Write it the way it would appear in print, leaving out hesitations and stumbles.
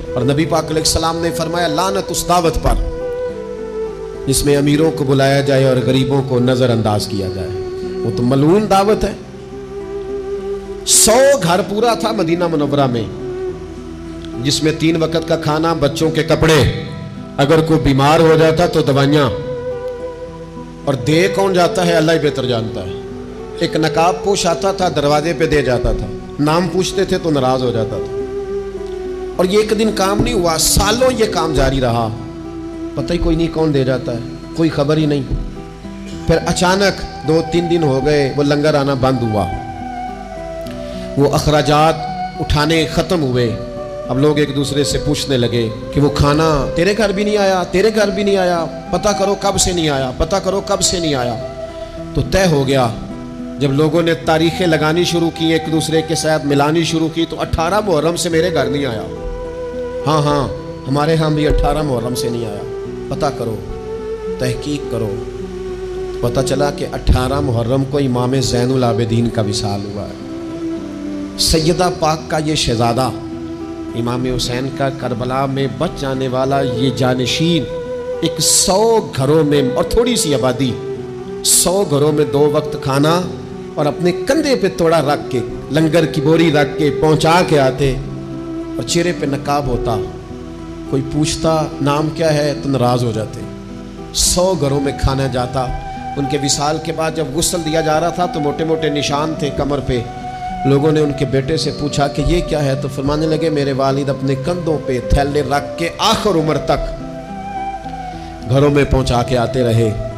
اور نبی پاک علیہ السلام نے فرمایا لعنت اس دعوت پر جس میں امیروں کو بلایا جائے اور غریبوں کو نظر انداز کیا جائے، وہ تو ملعون دعوت ہے۔ 100 گھر پورا تھا مدینہ منورہ میں، جس میں 3 وقت کا کھانا، بچوں کے کپڑے، اگر کوئی بیمار ہو جاتا تو دوائیاں، اور دے کون جاتا ہے اللہ ہی بہتر جانتا ہے۔ ایک نقاب پوش آتا تھا، دروازے پہ دے جاتا تھا، نام پوچھتے تھے تو ناراض ہو جاتا تھا، اور یہ ایک دن کام نہیں ہوا، سالوں یہ کام جاری رہا، پتہ ہی کوئی نہیں کون دے جاتا ہے، کوئی خبر ہی نہیں۔ پھر اچانک 2-3 دن ہو گئے، وہ لنگر آنا بند ہوا، وہ اخراجات اٹھانے ختم ہوئے۔ اب لوگ ایک دوسرے سے پوچھنے لگے کہ وہ کھانا تیرے گھر بھی نہیں آیا، تیرے گھر بھی نہیں آیا، پتہ کرو کب سے نہیں آیا، پتہ کرو کب سے نہیں آیا۔ تو طے ہو گیا، جب لوگوں نے تاریخیں لگانی شروع کی، ایک دوسرے کے ساتھ ملانی شروع کی، تو 18 محرم سے میرے گھر نہیں آیا، ہاں ہمارے ہاں بھی 18 محرم سے نہیں آیا، پتہ کرو، تحقیق کرو۔ پتہ چلا کہ 18 محرم کو امام زین العابدین کا وصال ہوا ہے۔ سیدہ پاک کا یہ شہزادہ، امام حسین کا کربلا میں بچ جانے والا یہ جانشین، ایک 100 گھروں میں اور تھوڑی سی آبادی، 100 گھروں میں 2 وقت کھانا، اور اپنے کندھے پہ توڑا رکھ کے، لنگر کی بوری رکھ کے پہنچا کے آتے، اور چہرے پہ نقاب ہوتا، کوئی پوچھتا نام کیا ہے تو ناراض ہو جاتے۔ 100 گھروں میں کھانا جاتا۔ ان کے وصال کے بعد جب غسل دیا جا رہا تھا تو موٹے موٹے نشان تھے کمر پہ۔ لوگوں نے ان کے بیٹے سے پوچھا کہ یہ کیا ہے، تو فرمانے لگے میرے والد اپنے کندھوں پہ تھیلے رکھ کے آخر عمر تک گھروں میں پہنچا کے آتے رہے۔